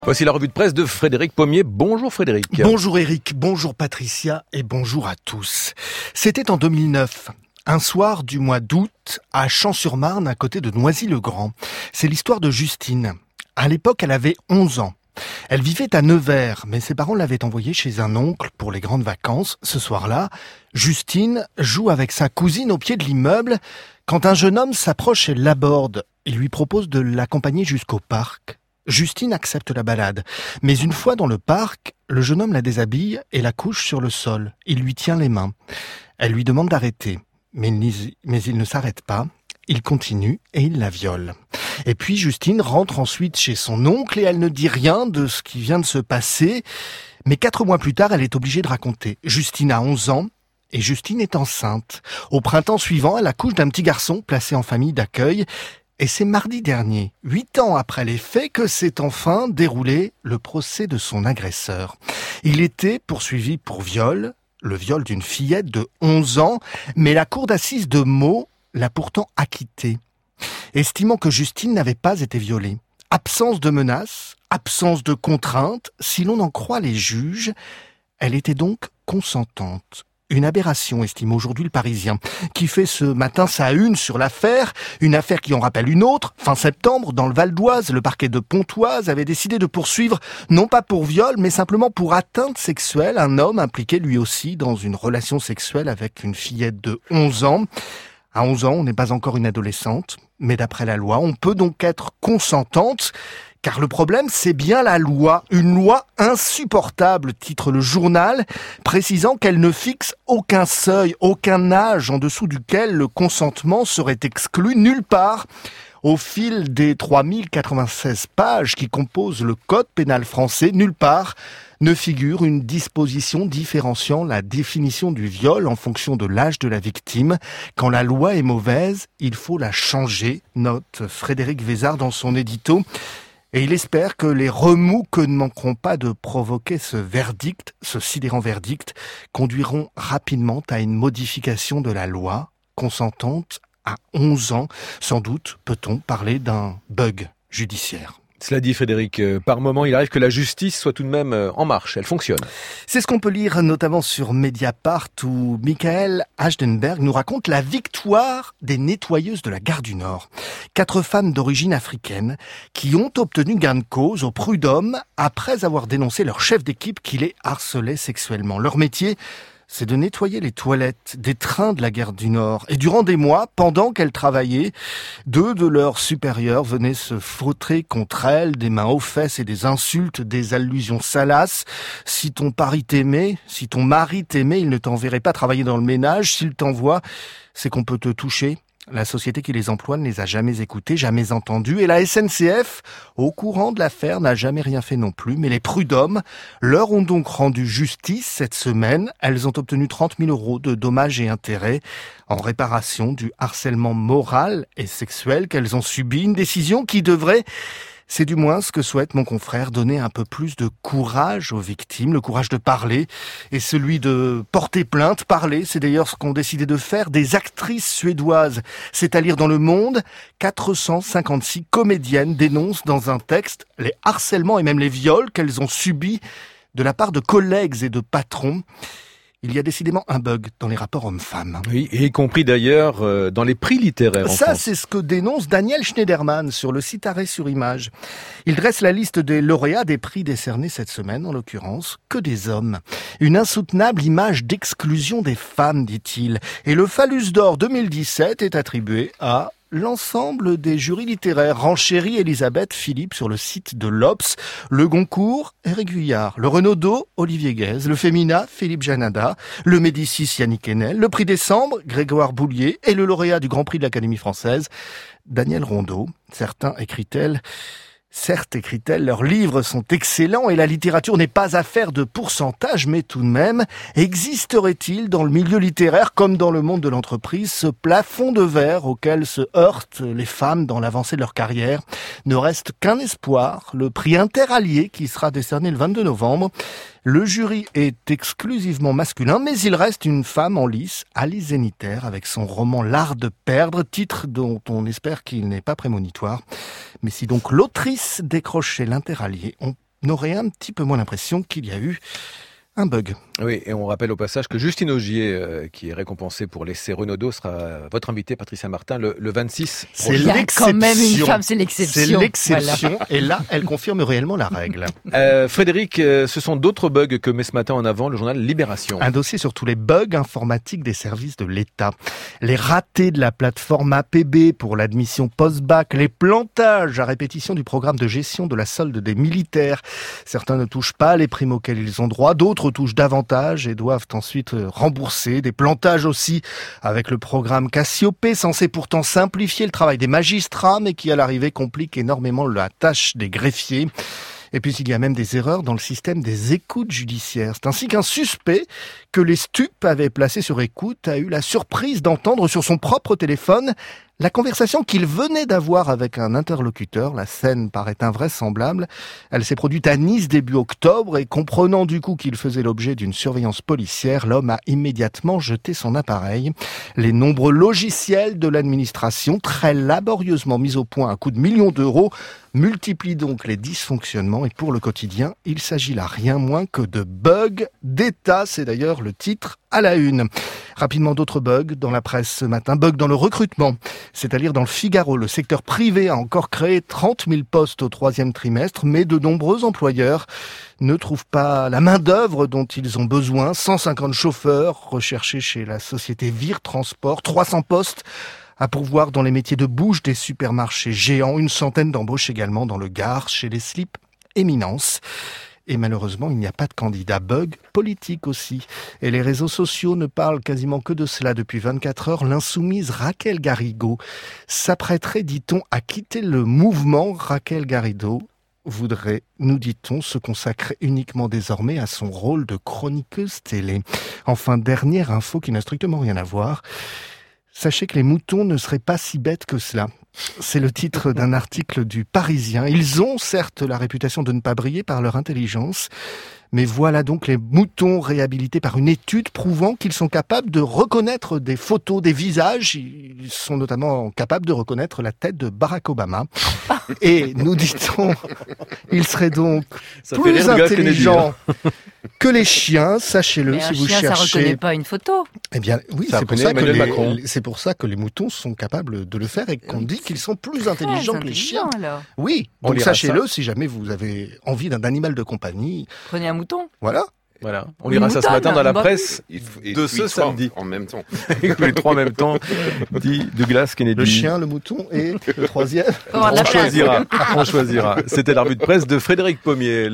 Voici la revue de presse de Frédéric Pommier. Bonjour Frédéric. Bonjour Eric, bonjour Patricia et bonjour à tous. C'était en 2009, un soir du mois d'août à Champs-sur-Marne à côté de Noisy-le-Grand. C'est l'histoire de Justine. À l'époque, elle avait 11 ans. Elle vivait à Nevers, mais ses parents l'avaient envoyée chez un oncle pour les grandes vacances. Ce soir-là, Justine joue avec sa cousine au pied de l'immeuble quand un jeune homme s'approche et l'aborde. Il lui propose de l'accompagner jusqu'au parc. Justine accepte la balade, mais une fois dans le parc, le jeune homme la déshabille et la couche sur le sol. Il lui tient les mains. Elle lui demande d'arrêter, mais il ne s'arrête pas. Il continue et il la viole. Et puis Justine rentre ensuite chez son oncle et elle ne dit rien de ce qui vient de se passer. Mais 4 mois plus tard, elle est obligée de raconter. Justine a 11 ans et Justine est enceinte. Au printemps suivant, elle accouche d'un petit garçon placé en famille d'accueil. Et c'est mardi dernier, 8 ans après les faits, que s'est enfin déroulé le procès de son agresseur. Il était poursuivi pour viol, le viol d'une fillette de 11 ans, mais la cour d'assises de Meaux l'a pourtant acquitté, estimant que Justine n'avait pas été violée. Absence de menaces, absence de contraintes, si l'on en croit les juges, elle était donc consentante. Une aberration, estime aujourd'hui le Parisien, qui fait ce matin sa une sur l'affaire, une affaire qui en rappelle une autre. Fin septembre, dans le Val d'Oise, le parquet de Pontoise avait décidé de poursuivre, non pas pour viol, mais simplement pour atteinte sexuelle, un homme impliqué lui aussi dans une relation sexuelle avec une fillette de 11 ans. À 11 ans, on n'est pas encore une adolescente, mais d'après la loi, on peut donc être consentante. Car le problème, c'est bien la loi. Une loi insupportable, titre le journal, précisant qu'elle ne fixe aucun seuil, aucun âge en dessous duquel le consentement serait exclu nulle part. Au fil des 3096 pages qui composent le Code pénal français, nulle part ne figure une disposition différenciant la définition du viol en fonction de l'âge de la victime. Quand la loi est mauvaise, il faut la changer, note Frédéric Vézard dans son édito. Et il espère que les remous que ne manqueront pas de provoquer ce verdict, ce sidérant verdict, conduiront rapidement à une modification de la loi consentante à 11 ans. Sans doute peut-on parler d'un bug judiciaire. Cela dit Frédéric, par moment il arrive que la justice soit tout de même en marche, elle fonctionne. C'est ce qu'on peut lire notamment sur Mediapart où Michael Ashdenberg nous raconte la victoire des nettoyeuses de la gare du Nord. 4 femmes d'origine africaine qui ont obtenu gain de cause au prud'homme après avoir dénoncé leur chef d'équipe qui les harcelait sexuellement. Leur métier, c'est de nettoyer les toilettes des trains de la gare du Nord. Et durant des mois, pendant qu'elles travaillaient, 2 de leurs supérieurs venaient se vautrer contre elles, des mains aux fesses et des insultes, des allusions salaces. Si ton mari t'aimait, il ne t'enverrait pas travailler dans le ménage. S'il t'envoie, c'est qu'on peut te toucher. La société qui les emploie ne les a jamais écoutés, jamais entendus. Et la SNCF, au courant de l'affaire, n'a jamais rien fait non plus. Mais les prud'hommes leur ont donc rendu justice cette semaine. Elles ont obtenu 30 000 € de dommages et intérêts en réparation du harcèlement moral et sexuel qu'elles ont subi. Une décision qui devrait... C'est du moins ce que souhaite mon confrère, donner un peu plus de courage aux victimes, le courage de parler et celui de porter plainte. Parler, c'est d'ailleurs ce qu'ont décidé de faire des actrices suédoises. C'est à lire dans Le Monde, 456 comédiennes dénoncent dans un texte les harcèlements et même les viols qu'elles ont subis de la part de collègues et de patrons. Il y a décidément un bug dans les rapports hommes-femmes. Oui, et y compris d'ailleurs dans les prix littéraires en Ça, France. c'est ce que dénonce Daniel Schneiderman sur le site Arrêt sur Image. Il dresse la liste des lauréats des prix décernés cette semaine, en l'occurrence, que des hommes. Une insoutenable image d'exclusion des femmes, dit-il. Et le Phallus d'Or 2017 est attribué à l'ensemble des jurys littéraires, renchérit Elisabeth Philippe sur le site de l'Obs. Le Goncourt, Éric Vuillard. Le Renaudot, Olivier Guèze. Le Femina, Philippe Janada. Le Médicis, Yannick Enel. Le prix Décembre, Grégoire Boulier. Et le lauréat du Grand Prix de l'Académie française, Daniel Rondeau. Certes, écrit-elle, leurs livres sont excellents et la littérature n'est pas affaire de pourcentage, mais tout de même, existerait-il dans le milieu littéraire comme dans le monde de l'entreprise ce plafond de verre auquel se heurtent les femmes dans l'avancée de leur carrière? Ne reste qu'un espoir, le prix Interallié qui sera décerné le 22 novembre. Le jury est exclusivement masculin, mais il reste une femme en lice, Alice Zeniter, avec son roman L'art de perdre, titre dont on espère qu'il n'est pas prémonitoire. Mais si donc l'autrice décrochait l'Interallié, on n'auraient un petit peu moins l'impression qu'il y a eu un bug. Oui, et on rappelle au passage que Justine Ogier, qui est récompensée pour l'essai Renaudot, sera votre invitée, Patricia Martin, le 26 C'est prochain. Il y a quand même une femme, c'est l'exception. C'est l'exception, et là, elle confirme réellement la règle. Frédéric, ce sont d'autres bugs que met ce matin en avant le journal Libération. Un dossier sur tous les bugs informatiques des services de l'État. Les ratés de la plateforme APB pour l'admission post-bac, les plantages à répétition du programme de gestion de la solde des militaires. Certains ne touchent pas les primes auxquelles ils ont droit, d'autres touchent davantage et doivent ensuite rembourser. Des plantages aussi avec le programme Cassiopée, censé pourtant simplifier le travail des magistrats, mais qui à l'arrivée complique énormément la tâche des greffiers. Et puis il y a même des erreurs dans le système des écoutes judiciaires. C'est ainsi qu'un suspect que les stupes avaient placé sur écoute a eu la surprise d'entendre sur son propre téléphone la conversation qu'il venait d'avoir avec un interlocuteur. La scène paraît invraisemblable. Elle s'est produite à Nice début octobre et comprenant du coup qu'il faisait l'objet d'une surveillance policière, l'homme a immédiatement jeté son appareil. Les nombreux logiciels de l'administration, très laborieusement mis au point à coût de millions d'euros, multiplient donc les dysfonctionnements et pour le quotidien, il s'agit là rien moins que de bugs d'État. C'est d'ailleurs le titre à la une. Rapidement, d'autres bugs dans la presse ce matin. Bugs dans le recrutement, c'est-à-dire dans le Figaro. Le secteur privé a encore créé 30 000 postes au troisième trimestre, mais de nombreux employeurs ne trouvent pas la main-d'œuvre dont ils ont besoin. 150 chauffeurs recherchés chez la société Vire Transport, 300 postes à pourvoir dans les métiers de bouche des supermarchés géants, une centaine d'embauches également dans le Gard, chez les slips Éminence. Et malheureusement, il n'y a pas de candidat. Bug politique aussi. Et les réseaux sociaux ne parlent quasiment que de cela depuis 24 heures. L'insoumise Raquel Garrido s'apprêterait, dit-on, à quitter le mouvement. Raquel Garrido voudrait, nous dit-on, se consacrer uniquement désormais à son rôle de chroniqueuse télé. Enfin, dernière info qui n'a strictement rien à voir. Sachez que les moutons ne seraient pas si bêtes que cela. C'est le titre d'un article du Parisien. Ils ont certes la réputation de ne pas briller par leur intelligence, mais voilà donc les moutons réhabilités par une étude prouvant qu'ils sont capables de reconnaître des photos, des visages. Ils sont notamment capables de reconnaître la tête de Barack Obama. Et nous dit-on, ils seraient donc plus intelligents que les chiens, sachez-le, mais si vous chien, cherchez. Ça reconnaît pas une photo. Eh bien, oui, Ça c'est pour ça que les moutons sont capables de le faire et qu'on dit qu'ils sont plus intelligents que les chiens. Alors. Oui, On donc lira sachez-le, si jamais vous avez envie d'un animal de compagnie. Prenez un mouton. Voilà. Voilà, on lira ça ce matin dans la presse de ce samedi. En même temps. Les trois en même temps, dit Douglas Kennedy. Le chien, le mouton et le troisième. Faut avoir de la place. On choisira. C'était la revue de presse de Frédéric Pommier.